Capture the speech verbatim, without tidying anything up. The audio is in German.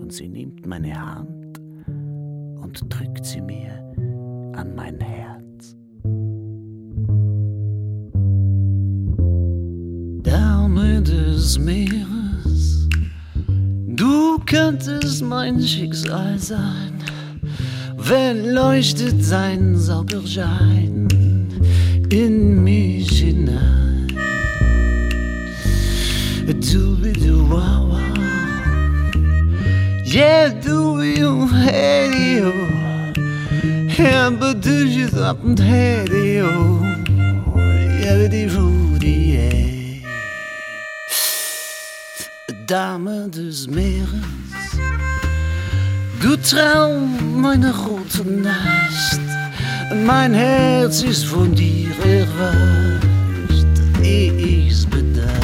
und sie nimmt meine Hand und drückt sie mir an mein Herz. Dame des Meeres, du könntest mein Schicksal sein, wenn leuchtet sein Sauberschein in mich hinein. Du bist du wow wow, yeah du you hey you, yeah but du just up and hey you, yeah die Rudi yeah. Dame des Meeres, du Traum meiner roten Nacht, mein Herz ist von dir erwacht, ehe ich's bedacht.